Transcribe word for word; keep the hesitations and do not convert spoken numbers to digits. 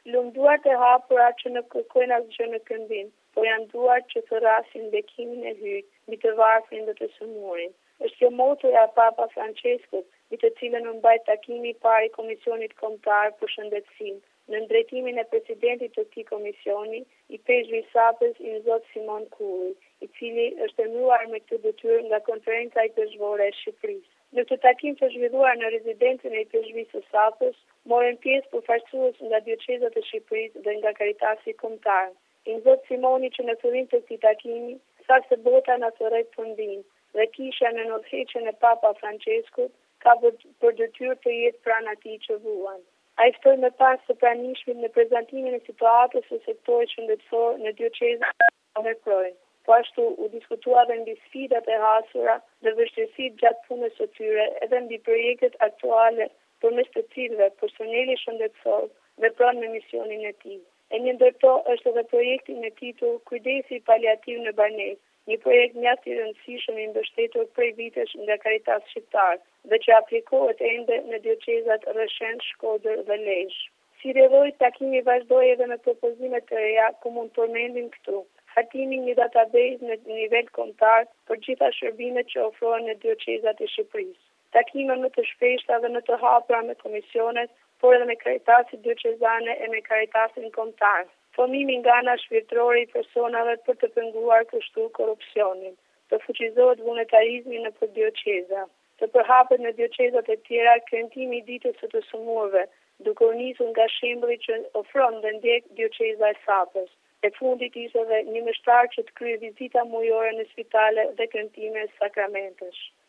Lumë duart e hapura që në kërkojnë asgjë në këmbim, por janë duart që të rasin bekimin e hyjt, mbi të varfrin dhe të sëmurin. Është kjo motoja e Papa Franceskut, mbi të cilën u mbajt takimi i parë i Komisionit Kombëtar për Shëndetësinë, në drejtimin e presidentit të këtij komisioni, i peshqvisapës i zot Simon Kulli, i cili është emëruar me këtë detyrë nga Konferenca e Peshqvorë e Shqipërisë. Në këtë takim të zhvilluar në rezidencën e peshqvisë së Sapës, morën pjesë përfaqësues nga dioqezat e Shqipërisë dhe nga Karitasi Kombëtar. I zot Simoni që në fillim të këtij takimi sa se bota na thërrejt fundin dhe kisha në udhëheqjen e Papa Franceskut ka për detyrë të jetë pranë atij që vuan. Ai ftoi më pas të pranishmit në prezantimin e situatës së sektorit shëndetësor në dioqezën e veprojnë. Po ashtu u diskutua dhe mbi sfidat e hasura dhe vështirësitë gjatë punës së tyre, edhe mbi projektet aktuale përmes të cilëve personeli shëndetësor vepron me misionin e tij. E një ndër to është edhe projekti me titull Kujdesi paliativ në banesë, një projekt mjaft i rëndësishëm i mbështetur prej vitesh nga Caritas Shqiptar dhe që aplikohet ende në dioqezat Rreshën, Shkodër dhe Lezhë. Si rrjedhoi, takimi vazhdoi edhe me propozime të reja ku mund përmendim këtu: hartimi një database në nivel kombëtar për gjitha shërbimet që ofrohen në dioqezat e Shqipërisë, takime më të shpeshta dhe më të hapura me komisionet, por edhe me Karitasin dioqezane e me Karitasin kombëtar. Formimi nga ana shpirtërore i personave për të penguar kështu korrupsionin, të fuqizohet vullnetarizmi në për dioqeza, të përhapet në dioqezat e tjera kremtimi i ditës së të sëmurëve, duke u nisur nga shembulli që ofron dhe ndjek dioqeza e Sapës. E fundit ishte edhe një mështar që të kryej vizita mujore në spitale dhe kremtime sakramentesh.